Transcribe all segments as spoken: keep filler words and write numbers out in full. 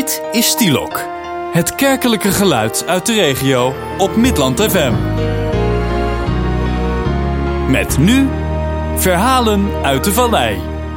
Dit is Stielok, het kerkelijke geluid uit de regio op Midland F M. Met nu verhalen uit de vallei.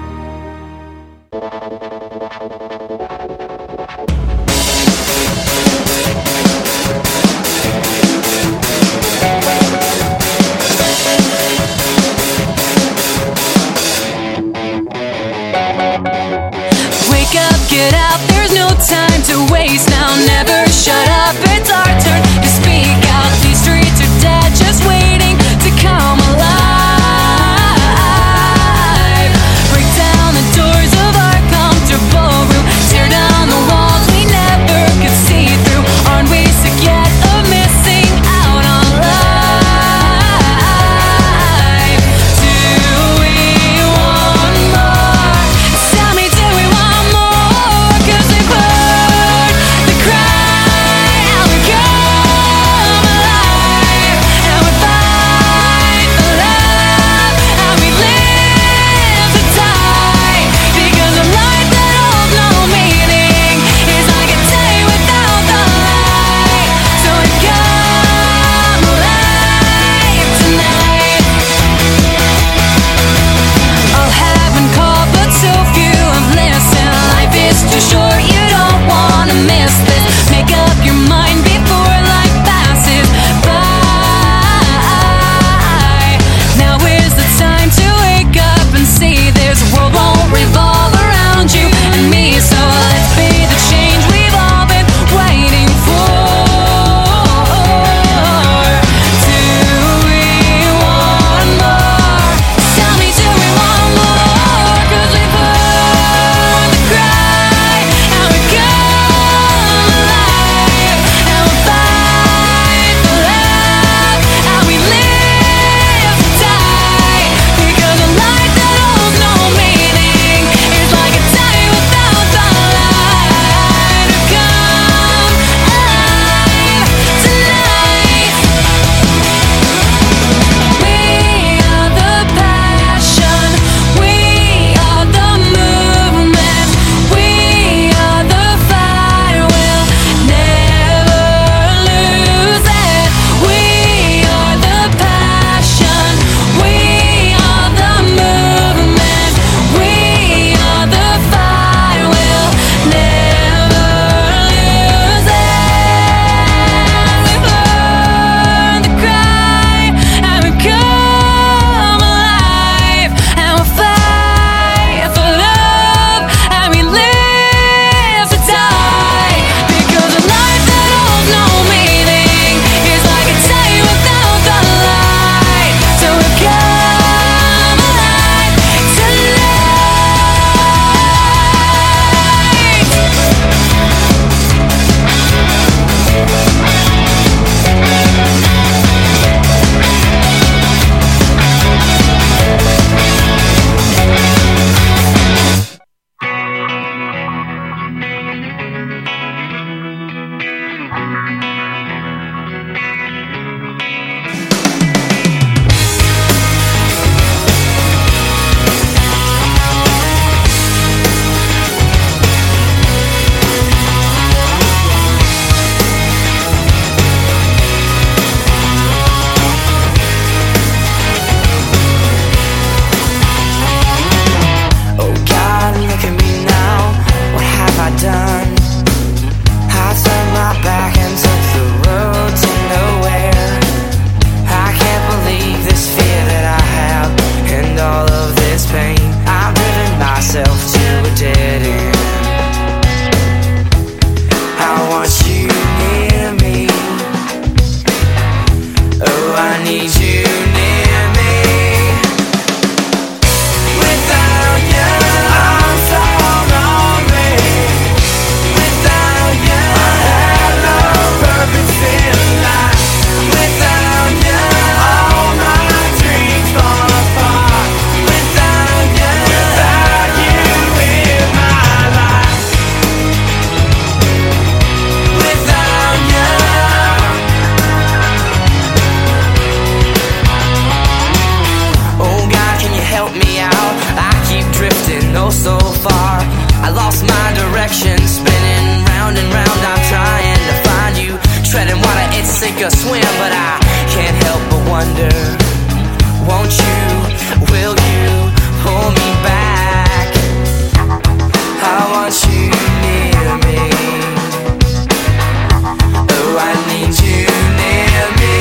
Wake up, get out, there's no time to waste now. Never shut up, it's our turn to speak out. These streets are dead, just waiting to come alive. Break down the doors of our comfortable room. Tear down the walls we never could see through. Aren't we sick yet of missing out on life? Do we want more? Tell me, do we want more? 'Cause we've heard the cry out sink or swim, but I can't help but wonder, won't you, will you pull me back? I want you near me. Oh, I need you near me.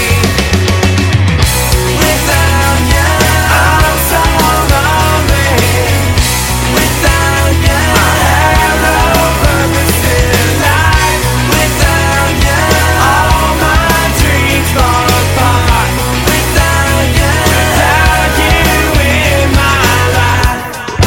Without you, I'm so lonely. Without you, I have no purpose in life. Without you, all my dreams fall apart. Without you, without you in my life.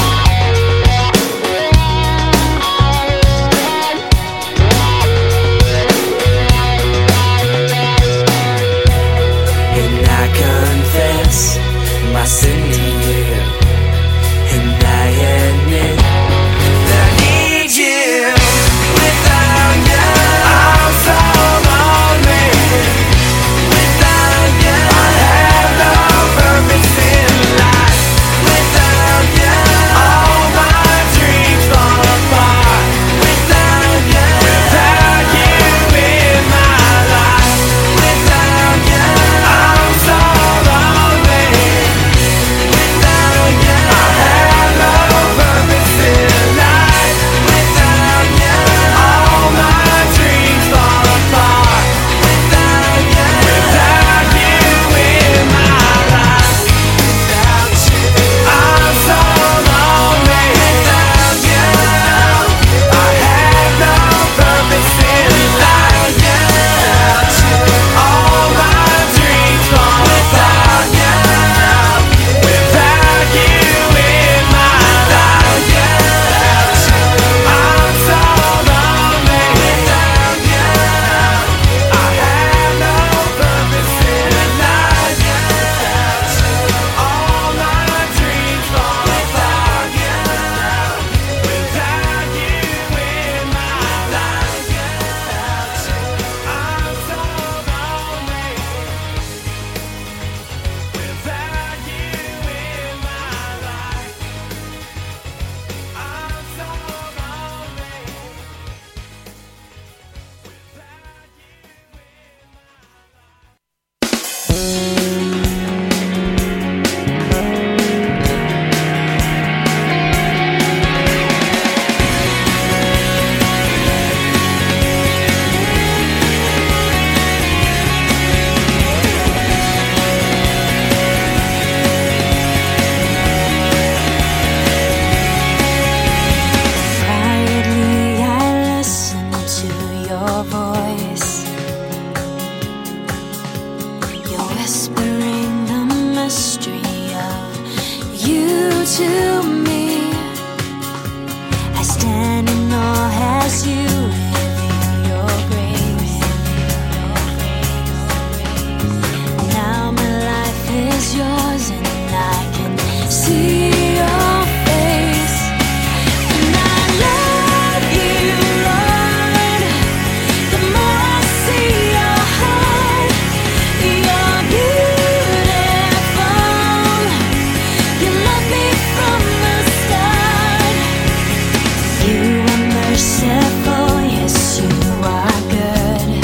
And I confess my sin to you, and I admit that I need you. Without you, I'm so lonely. Without you, I have no purpose in life. Without you, all my dreams fall apart. Without you, without you in my life. Without you, I'm so lonely. Without you, I have no purpose in life. Without you, all my dreams fall apart. Without you, without you in my life. Without you, I'm so lonely. Without you, I have no purpose in life. Without you, all my dreams fall apart. Without you, without you in my life. Without you, I'm so lonely. Without you, I have no purpose in life. Without you, all my dreams fall apart. Without you in my life. Without you, I'm so lonely. Without you in my life. I'm so Quietly I listen to your voice. You're whispering the mystery of you to me. I stand in awe as you reveal your grace. Now my life is yours and I can see your face. And I love you, Lord. The more I see your heart, you're beautiful. You love me from the start. You are merciful, yes, you are good.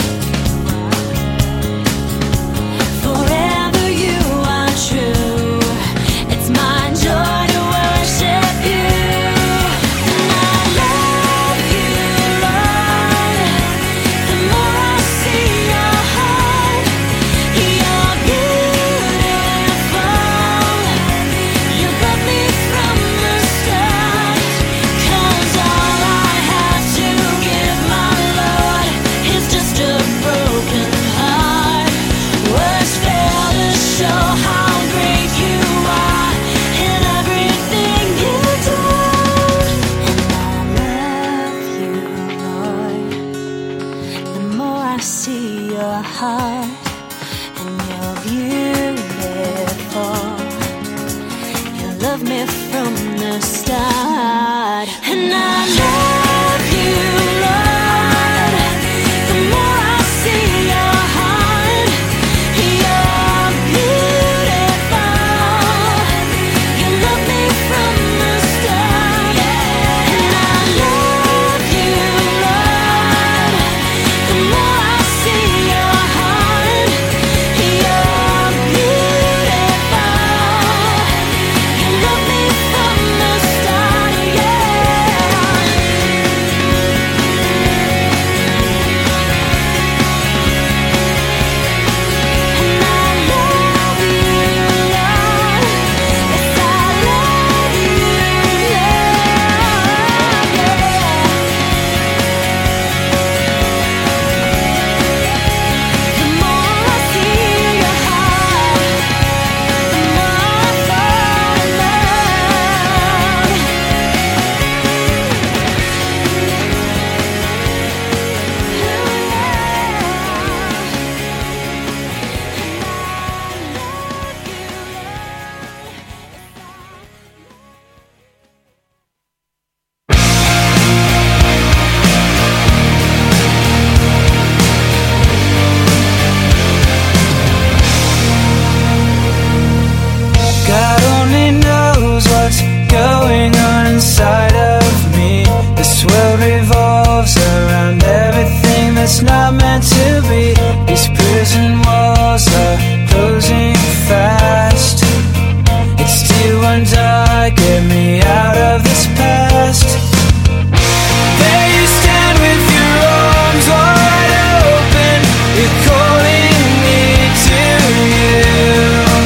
Forever you are true. It's my joy to worship you. And I love you, Lord. The more I see your heart, you're beautiful. You love me from the start. 'Cause all I have to give my Lord is just a broken heart. Words fail to show how great you are in everything you do. And I love you, Lord. The more I see your heart, and you're beautiful. You love me from the start. And I love you, Lord. The more I see your heart, you're beautiful. You love me from the start. And I love you, Lord. The more I see your heart, that's not meant to be. These prison walls are closing fast. It's do and die, get me out of this past. There you stand with your arms wide open, you're calling me to you.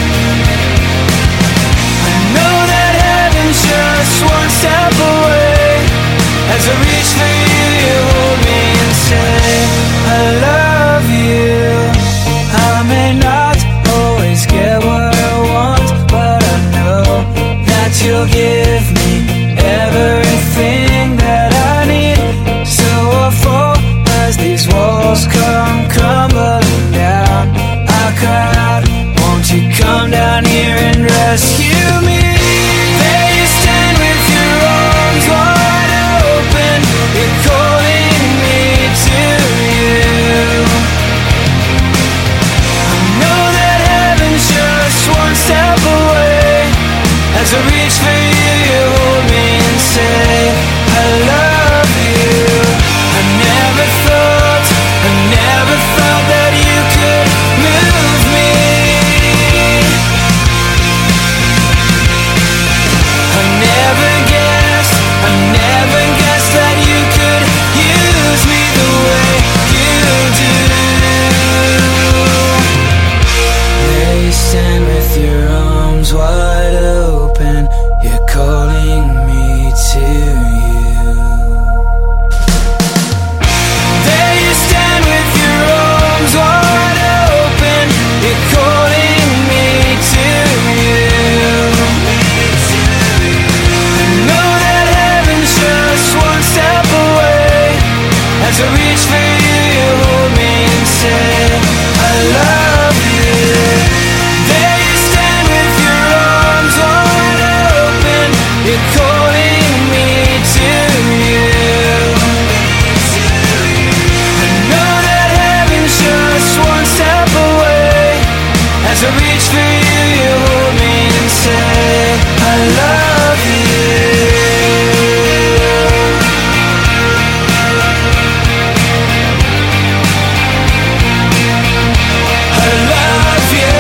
I know that heaven's just one step away. As I reach for you, you hold me and say, I love you. I may not always get what I want, but I know that you'll give me everything that I need. So I'll fall as these walls come crumbling down. I cry out, won't you come down here and rescue me? There you stand with your arms wide open, you're calling me to you. I know that heaven's just one step away. As I reach for you, you hold me and say, I love you. I never thought, I never thought that you could move me. I never guessed, I never guessed that you could use me the way you do. There you stand with your arms wide open, you're calling me to you. There you stand with your arms wide open, you're calling me to you. I know that heaven's just one step away. As I reach for you, you hold me and say, I love you. There you stand with your arms wide open, you're calling me to you. I know that heaven's just one step away. As I reach for you, you hold me and say, I love you. I love you.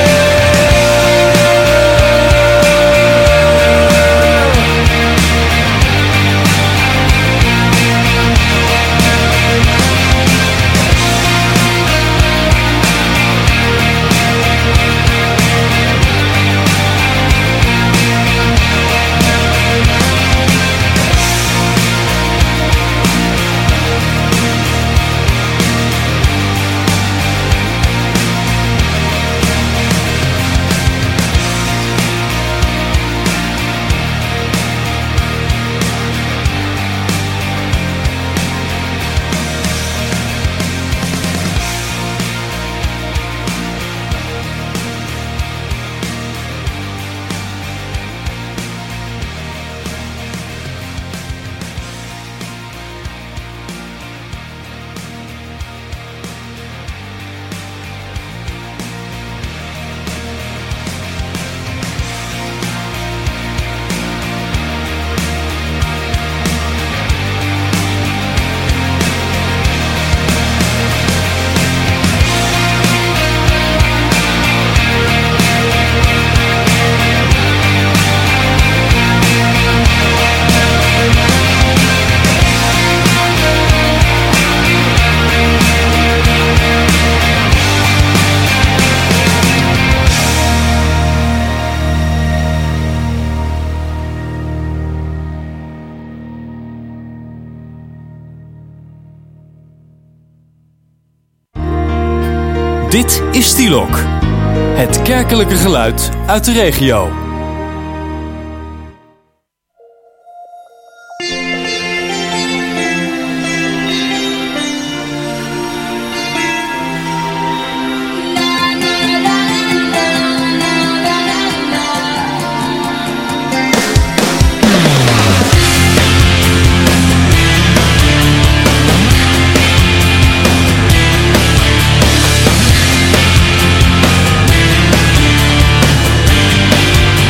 Dit is Stilok, het kerkelijke geluid uit de regio. Thank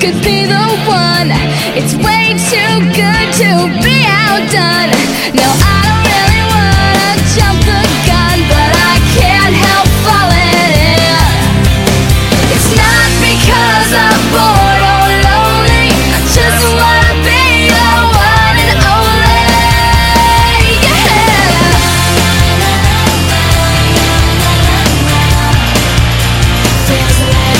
could be the one. It's way too good to be outdone. No, I don't really wanna jump the gun, but I can't help falling in. It's not because I'm bored or lonely, I just wanna be your one and only. Yeah. Feels like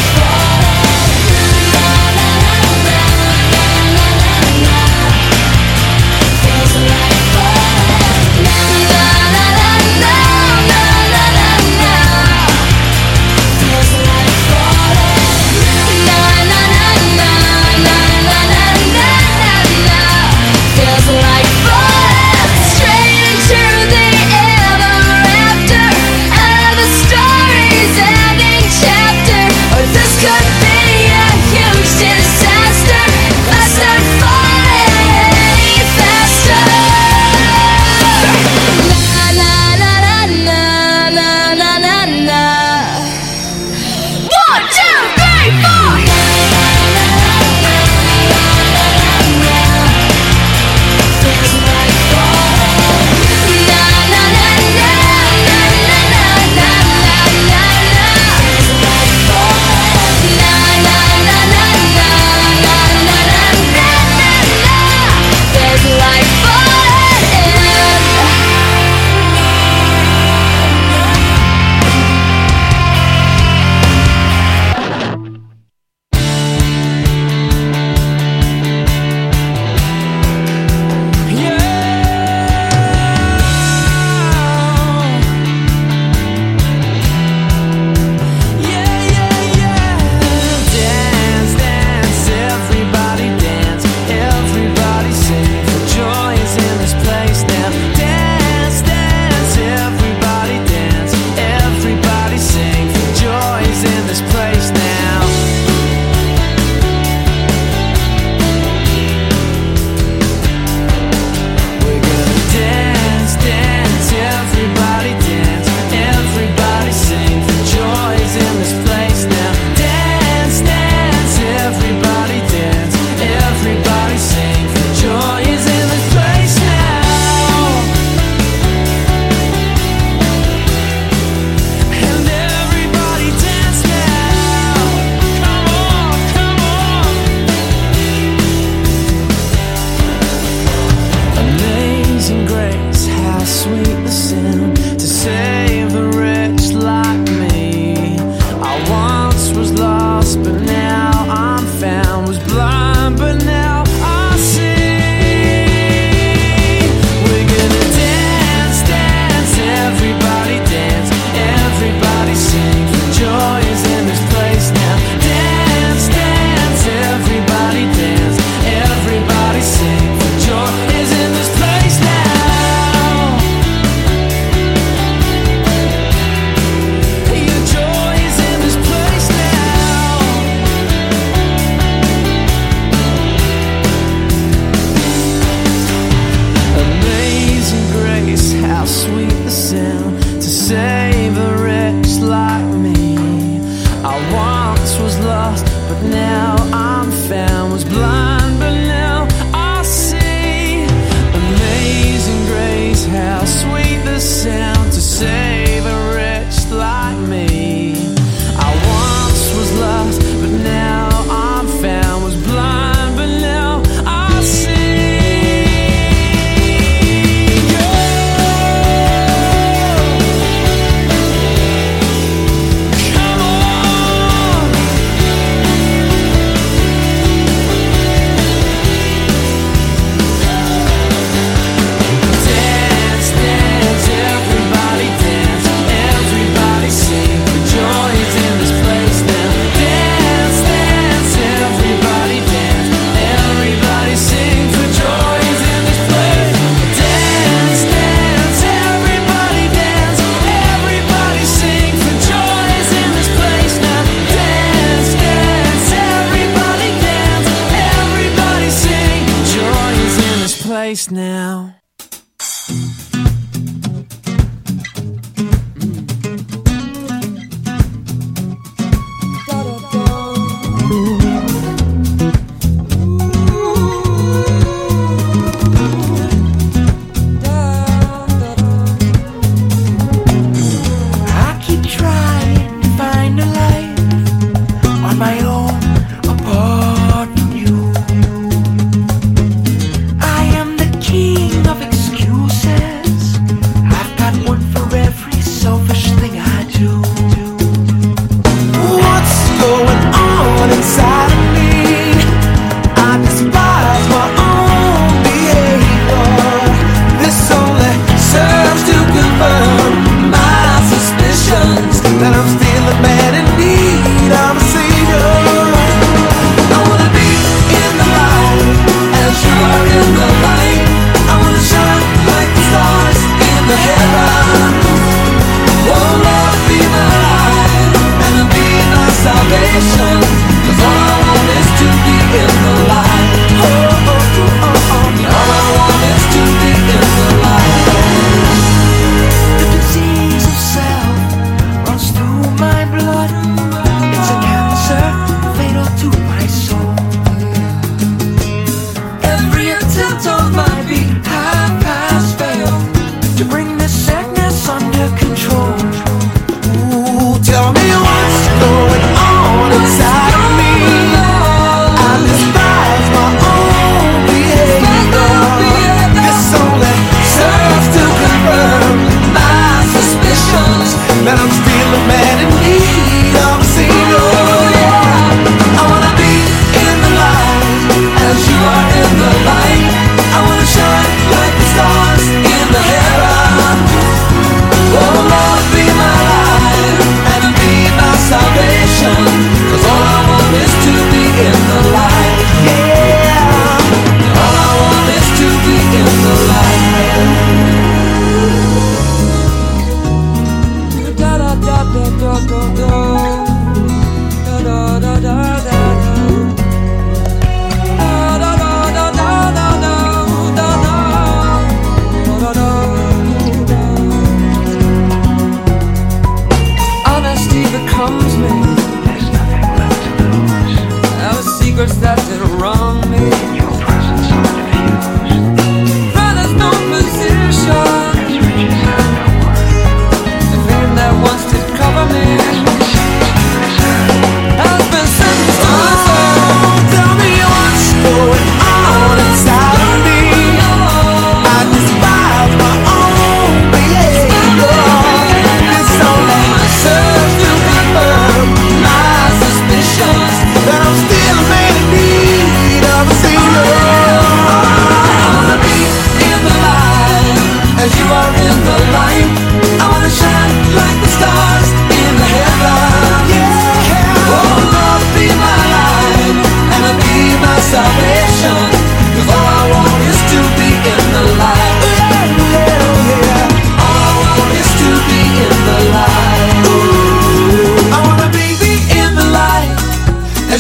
place now.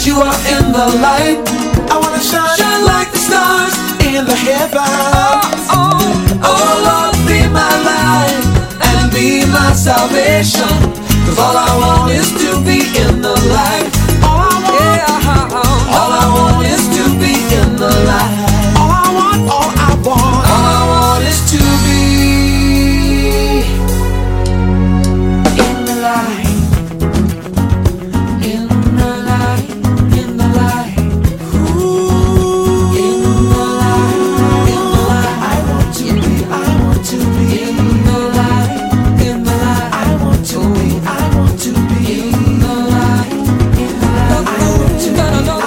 'cause you are in the light. I wanna shine, shine like the stars in the heavens. Oh, oh, oh Lord, be my light and be my salvation. 'Cause all I want is to be in the light. All I want, yeah, all I want is to be in the light. All I want, all I want, all I want is to be in the light. In the light, in the light. Ooh, in the light, in the light. I want to be, I want to be in the light, in the light. I want to be, I want to be in the light, in the light. I want to be, I want to be.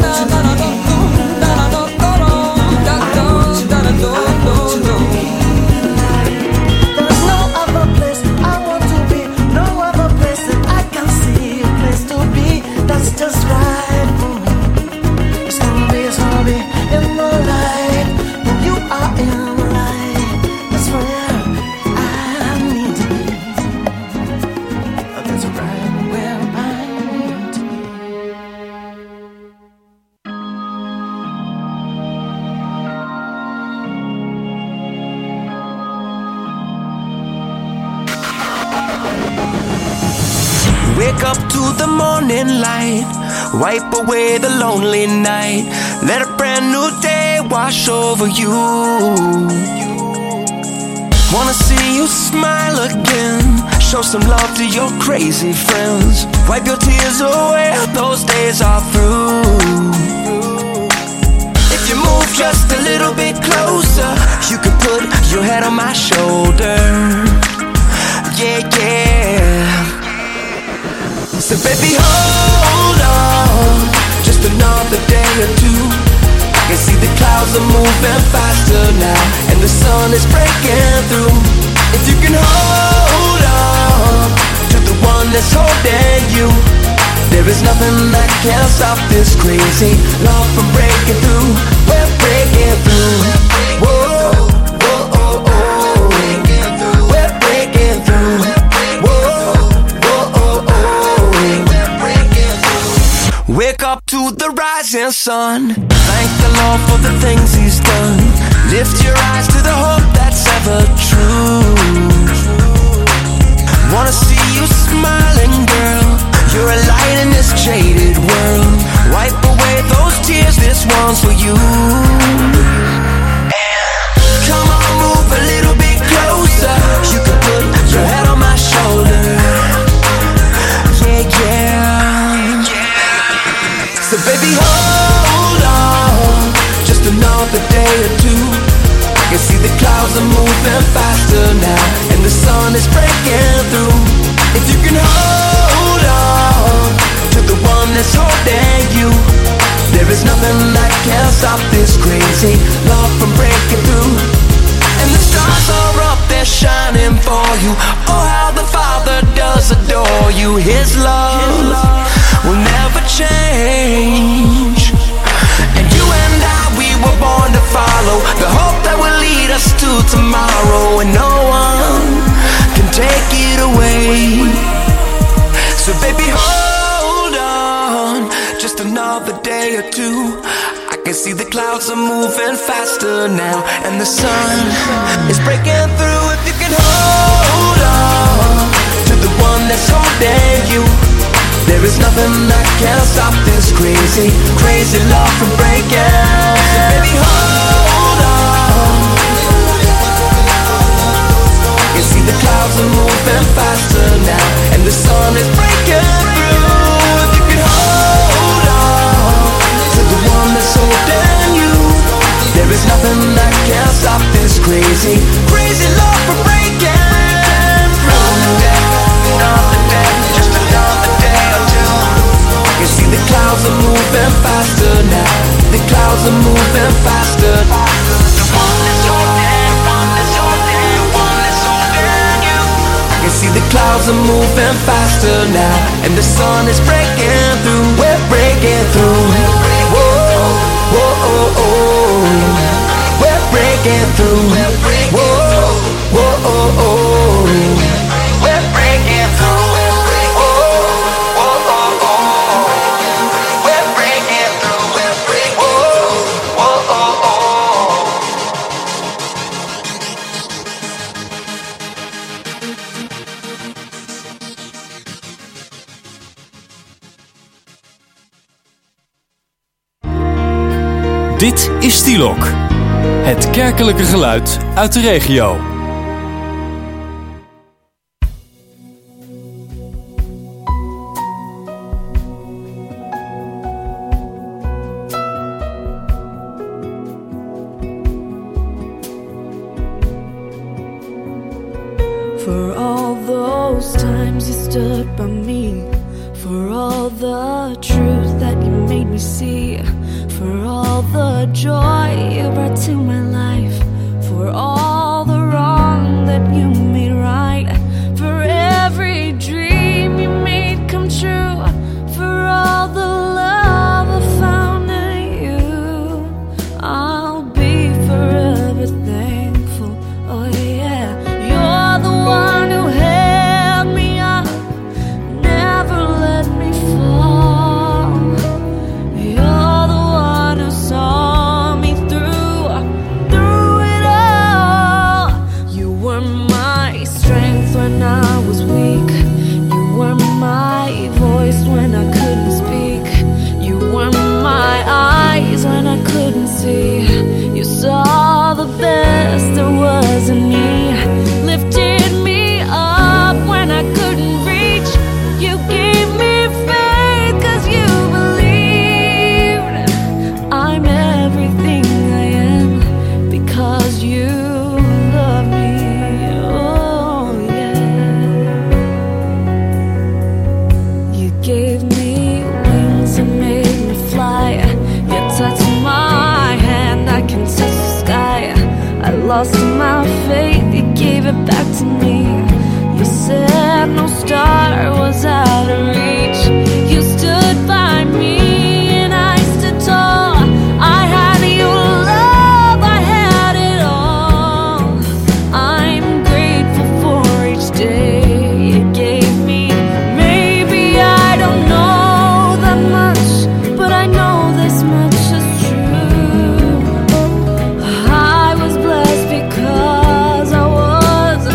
Wake up to the morning light, wipe away the lonely night, let a brand new day wash over you. Wanna see you smile again, show some love to your crazy friends, wipe your tears away, those days are through. If you move just a little bit closer, you can put your head on my shoulder. Yeah, yeah. So baby, hold on, just another day or two. I can see the clouds are moving faster now, and the sun is breaking through. If you can hold on to the one that's holding you, there is nothing that can stop this crazy love from breaking through. We're breaking through. Whoa, whoa, oh, oh. We're breaking through. Wake up to the rising sun, thank the Lord for the things He's done. Lift your eyes to the hope that's ever true. Wanna see you smiling, girl, you're a light in this jaded world. Wipe away those tears, this one's for you. Come on, move a little bit closer, you can put your head on my shoulder. Yeah, yeah. So baby, hold on, just another day or two. I can see the clouds are moving faster now, and the sun is breaking through. If you can hold on to the one that's holding you, there is nothing that can stop this crazy love from breaking through. And the stars are up, they're shining for you. Oh, how the Father does adore you. His love, His love will never change. And you and I, we were born to follow the hope that will lead us to tomorrow, and no one can take it away. So baby, hold on, just another day or two. I can see the clouds are moving faster now, and the sun is breaking through. If you can hold on to the one that's holding you, there is nothing that can stop this crazy, crazy love from breaking. So baby, hold on. You see the clouds are moving faster now, and the sun is breaking through. If you can hold on to the one that's holding you, there is nothing that can stop this crazy, crazy love from breaking through. Another day, just another day or two. You see the clouds are moving faster now, the clouds are moving faster. The one that's holding, one that's holding, one that's holding you. I can see the clouds are moving faster now, and the sun is breaking through. We're breaking through. Whoa, whoa, oh, oh. We're breaking through. Whoa, whoa, oh, oh. We're breaking through. Oh, oh, oh, oh. We're breaking Dit is Stielok. Het kerkelijke geluid uit de regio. For all those times you stood by me, for all the truth that you made me see, for all the joy you brought to my life, for all the wrong that you made right, for every dream you made come true, for all the love I found in you, I'll be forever thankful. Oh yeah, you're the one who held me up, never let me fall. You're the one who saw me through, through it all. You were my strength when I was weak. You were my voice when I couldn't speak. You were my eyes when I couldn't see. You saw the best there was in me, lifted me up when I couldn't reach. You gave me faith 'cause you believed I'm everything I am because you love me. Oh yeah. You gave me wings and made me fly. You touched my hand, I can touch the sky. I lost my faith, you gave it back to me. You said no star was out of reach. You stood by me and I stood tall. I had your love, I had it all. I'm grateful for each day you gave me. Maybe I don't know that much, but I know this much is true. I was blessed because I was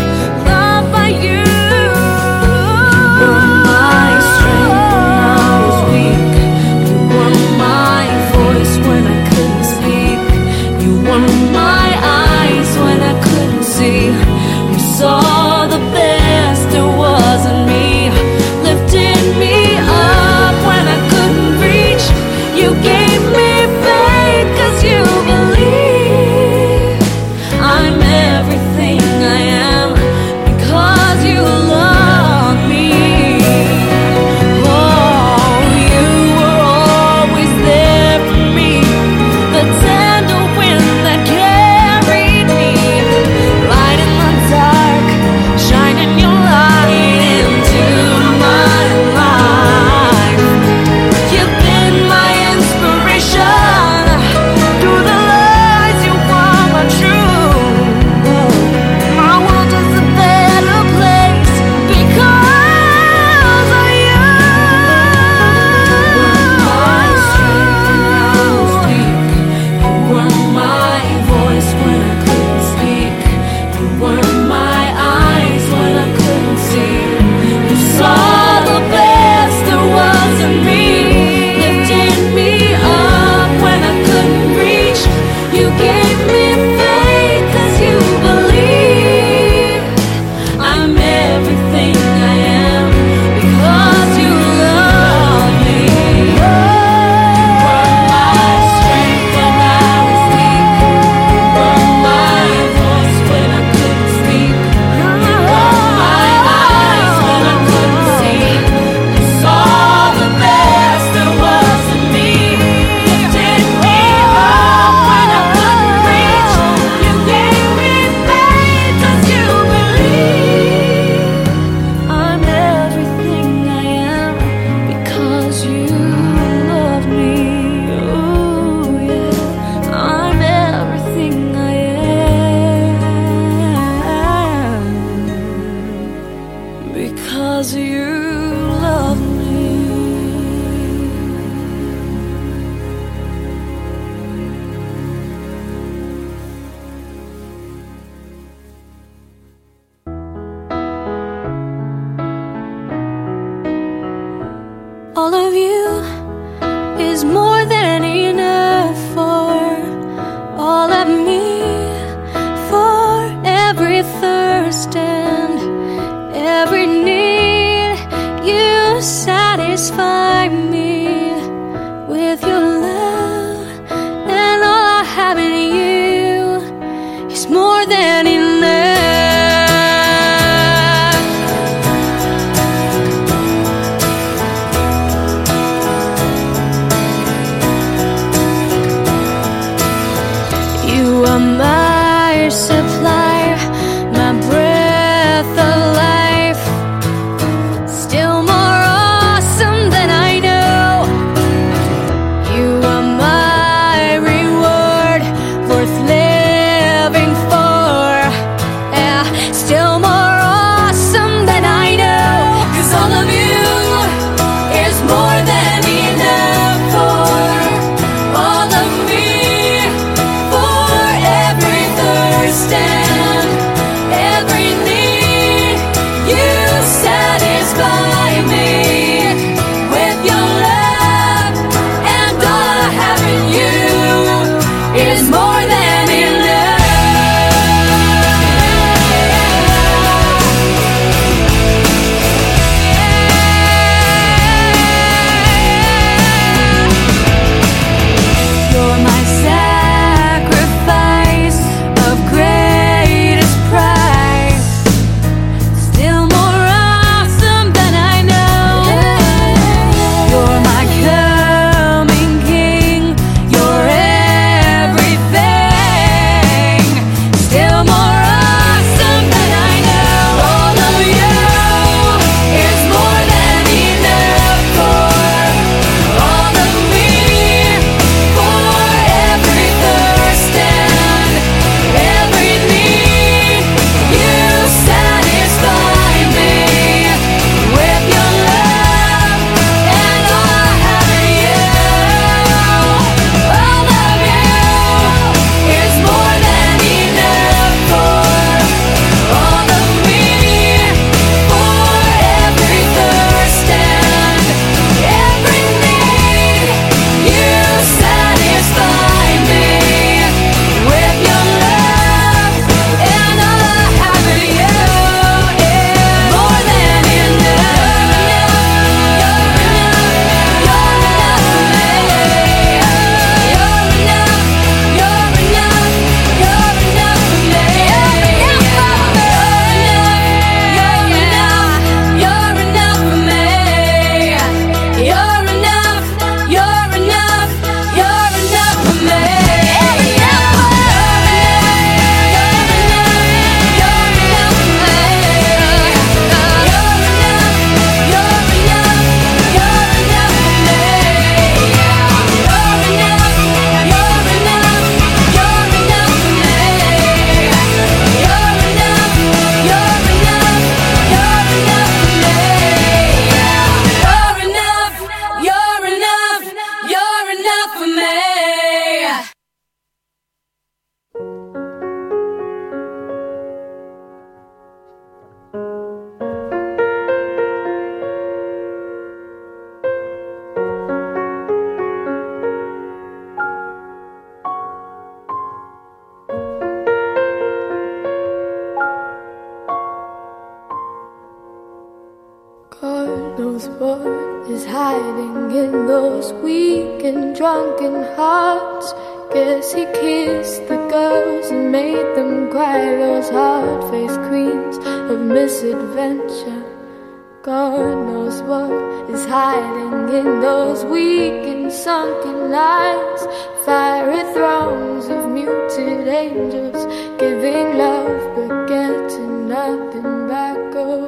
and drunken hearts. Guess he kissed the girls and made them cry, those hard-faced queens of misadventure. God knows what is hiding in those weak and sunken eyes. Fiery throngs of muted angels, giving love but getting nothing back. Oh,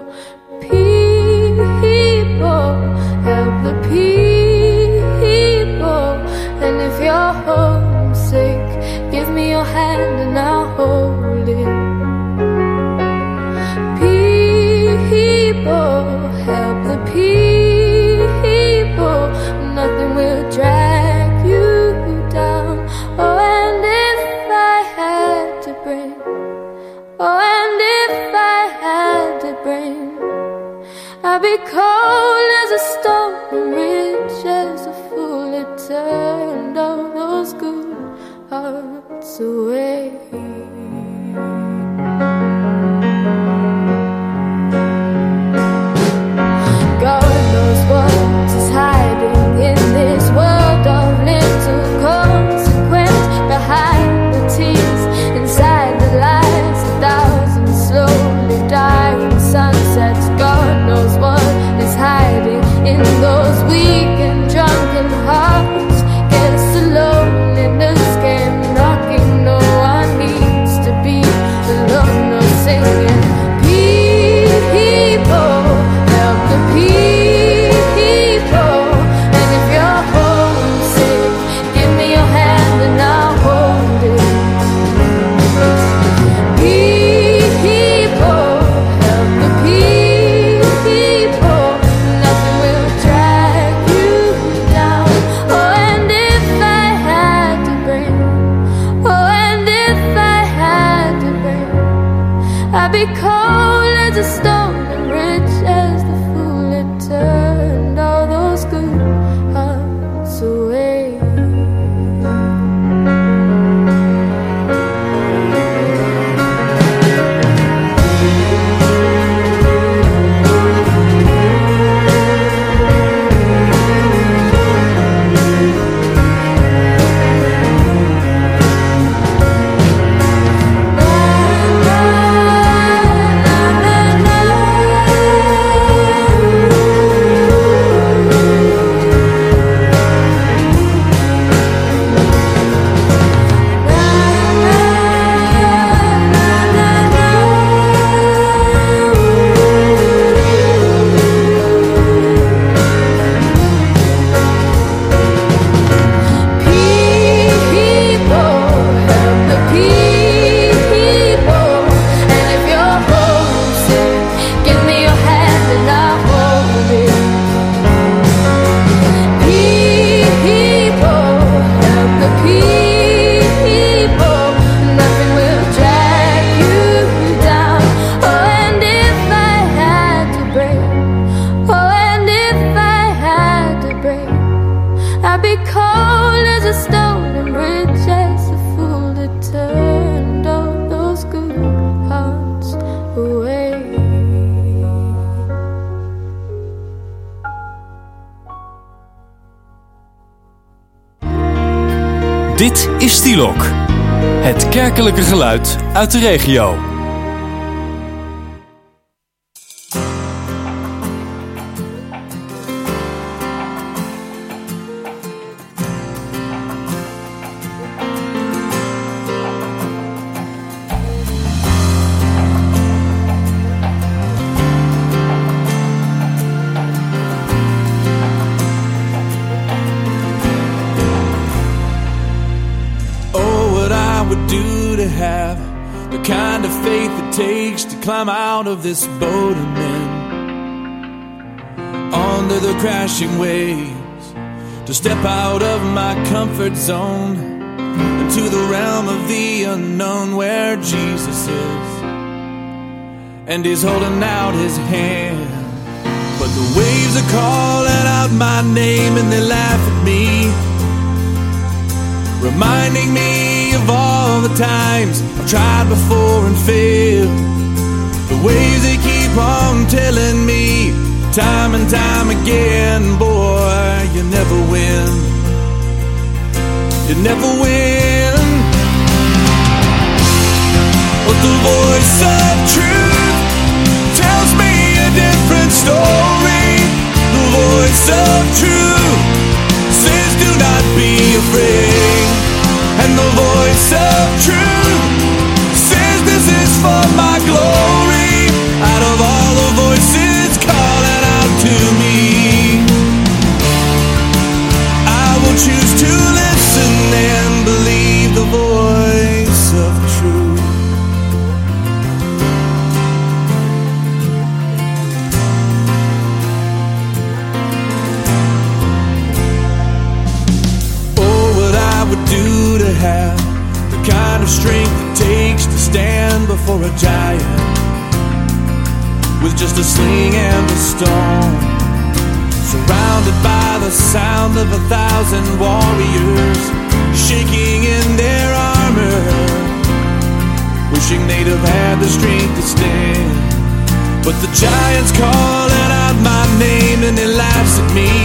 people, help the people. And if you're homesick, give me your hand and I'll hold it. People, help the people. Nothing will drag you down. Oh, and if I had to bring, oh, and if I had to bring, I'd be cold as a stone and rich as a fool. It turned all those good hearts away. God knows what is hiding in this world of little consequence. Behind the tears, inside the lies, a thousand slowly dying sunsets. God knows what is hiding in those weak and drunken hearts. Guess the loneliness came knocking. No one needs to be alone, no singing. People, help the people. And if you're homesick, give me your hand and I'll hold it. People, help the people. Nothing will drag you down. Oh, and if I had to bring, oh, and if I had to bring, I'd be cold as a stone and rich as the fool. It turned all those good hearts away. Dit is Stielok, het kerkelijke geluid uit de regio. Climb out of this boat and then onto the crashing waves, to step out of my comfort zone into the realm of the unknown where Jesus is, and he's holding out his hand. But the waves are calling out my name and they laugh at me, reminding me of all the times I've tried before and failed. The ways they keep on telling me time and time again, boy, you never win. you never win. But the voice of truth tells me a different story. The voice of truth says do not be afraid. And the voice of truth says this is for my glory. Out of all the voices calling out to me, I will choose to listen and believe the voice of truth. Oh, what I would do to have the kind of strength it takes to stand before a giant with just a sling and a stone, surrounded by the sound of a thousand warriors shaking in their armor, wishing they'd have had the strength to stand. But the giant's calling out my name and he laughs at me,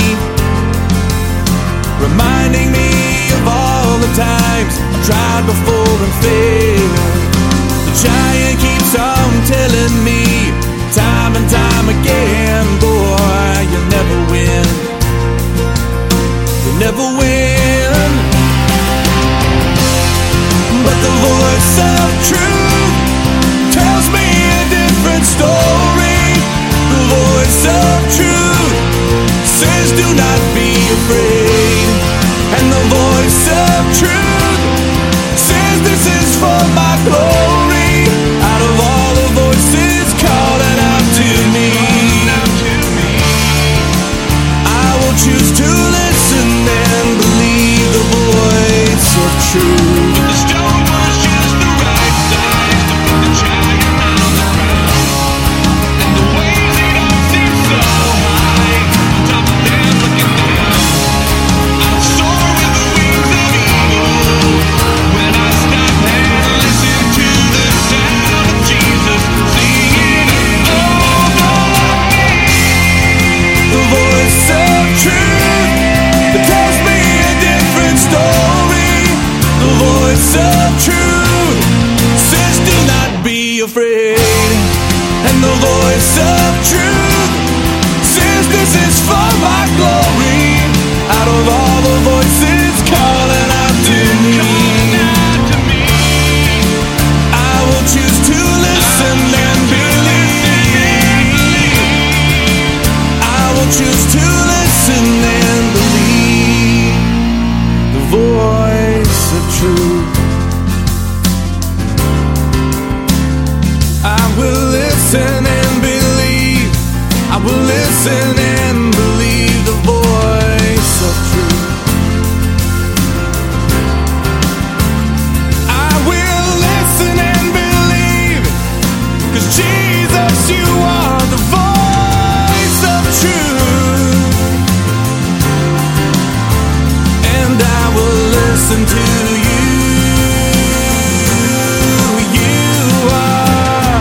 reminding me of all the times I tried before and failed. The giant keeps on telling me time and time again, boy, you'll never win. You'll never win. But the voice of truth tells me a different story. The voice of truth says do not be afraid. And the voice of truth says this is for my glory. Out of all the voices calling out to me, I will choose to listen and believe the voice of truth. But the stone was just the right size to put the giant on the ground, and the waves they don't seem so high. On top of them looking down, I'll soar with the wings of eagle when I stop and listen to the sound of Jesus singing over me. The voice of truth that tells me a different story. The voice of truth says do not be afraid. And the voice of truth says this is for my glory. Out of all the voices calling out to me, I will choose to listen and believe. I will choose to listen and believe the voice of truth. I will listen and believe. I will listen and believe the voice of truth. I will listen and believe, 'cause Jesus, you are the voice of truth. And I will listen to you. You are.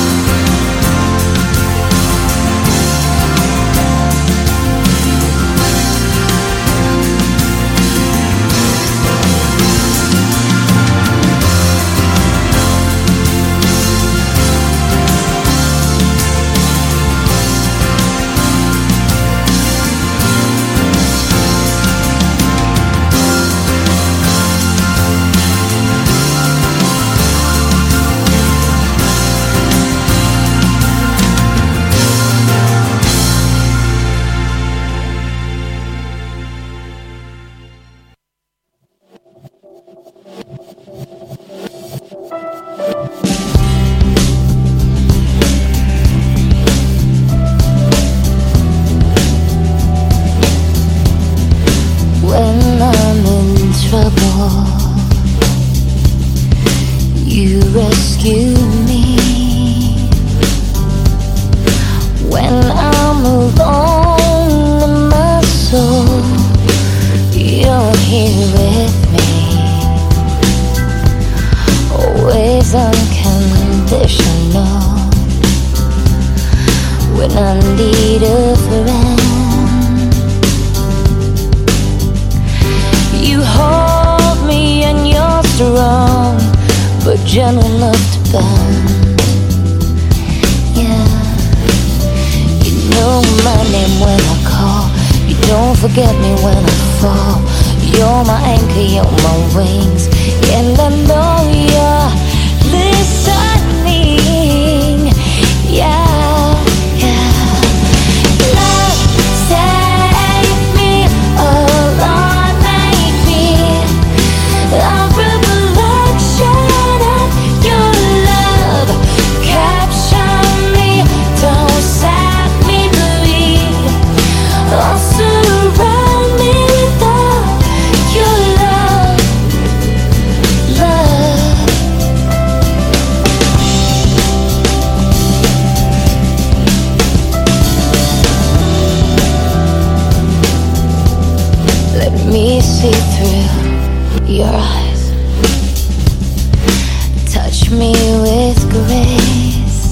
When I'm in trouble, you rescue me. When I'm alone in my soul, you're here with me. Always unconditional. When I need a friend, you hold gentle enough to burn. Yeah, you know my name when I call. You don't forget me when I fall. You're my anchor, you're my wings, and I know you're listening. Yeah, yeah. Love, save me, oh Lord, make me a recollection of your love. Capture me, don't set me free. Oh, surround me with all your love, love. Let me see through your eyes. Touch me with grace.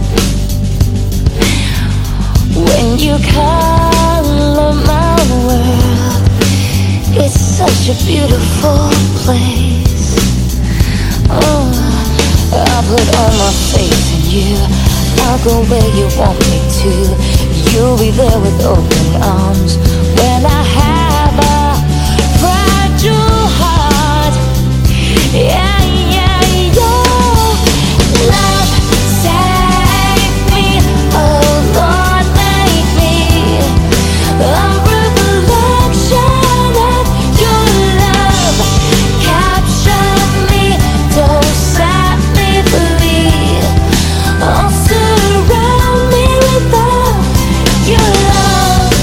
When you color my world, it's such a beautiful place. Oh, I put all my faith in you. I'll go where you want me to. You'll be there with open arms when I have a fragile heart. Yeah, yeah, yeah. Love, save me, oh Lord, make me a recollection of your love. Capture me, don't set me free. Oh, surround me with all your love,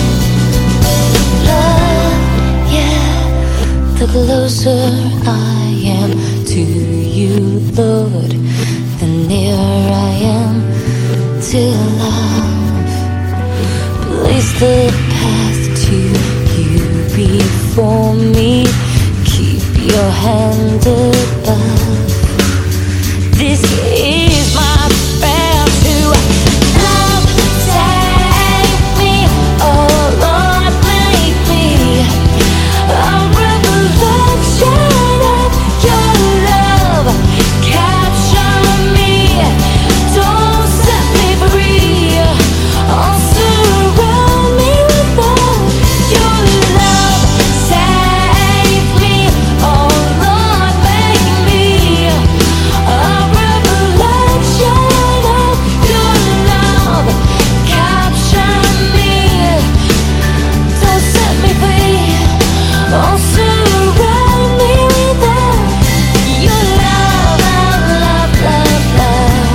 love, yeah. The closer I am to you, Lord, the nearer I am to love. Place the path to you before me. Keep your hand above. This is my prayer to love, save me, oh Lord, make me a recollection of your love. Capture me, don't set me free. Oh, surround me with all your love. Save me, oh Lord, make me a recollection of your love. Capture me, don't set me free. Oh, surround me with all your love, love, love, love,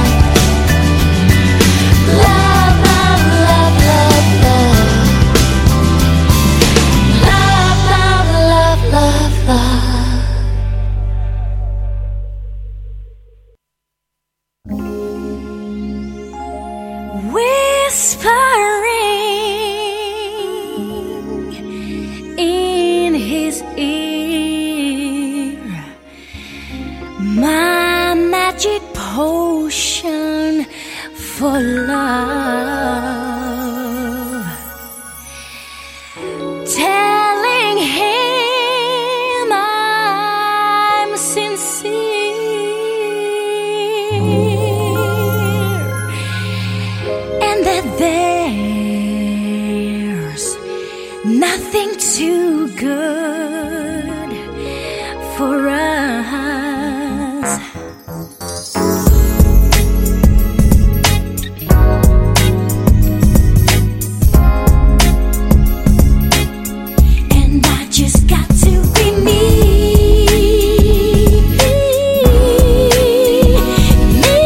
love, love, love, love, love, love, love, love, love, love. Whispering in his ear, my magic potion for love, telling him I'm sincere, and that there's nothing too good for us. And I just got to be me, me.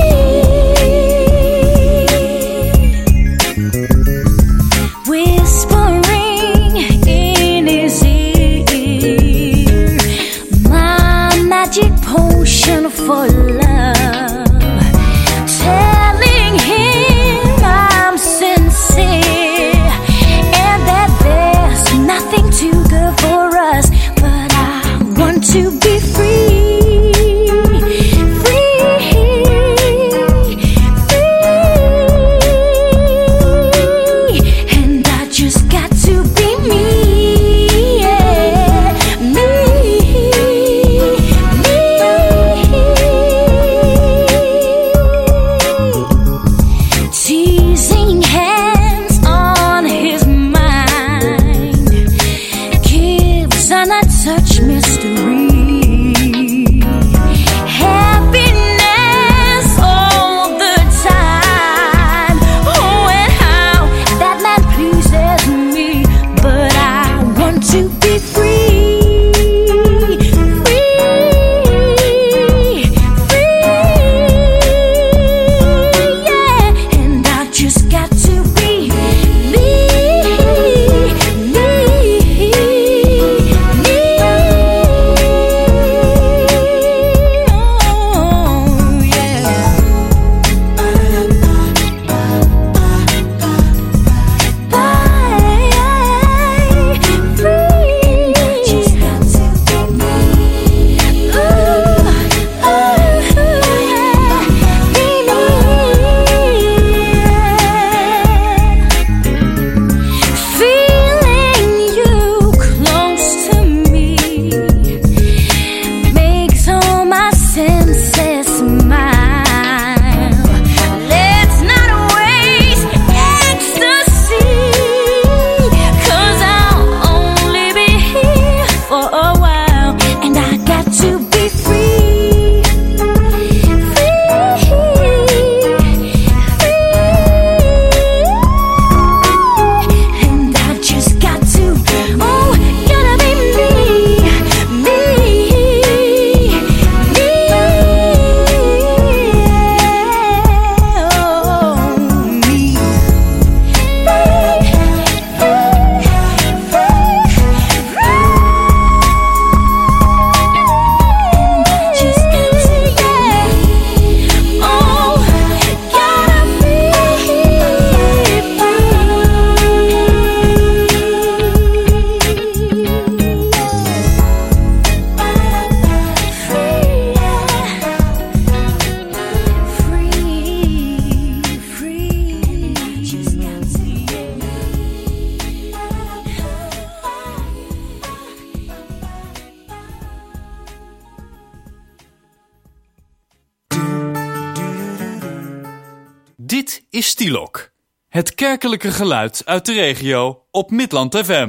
Whispering in his ear, my magic potion for love, telling him I'm sincere, and that there's nothing too good for us. But I want to be free, free, free. And I just got to be me, yeah, me, me. mystery. Happiness all the time. Oh, and how that man pleases me, but I want to be free. Dit is Stilok, het kerkelijke geluid uit de regio op Midland F M.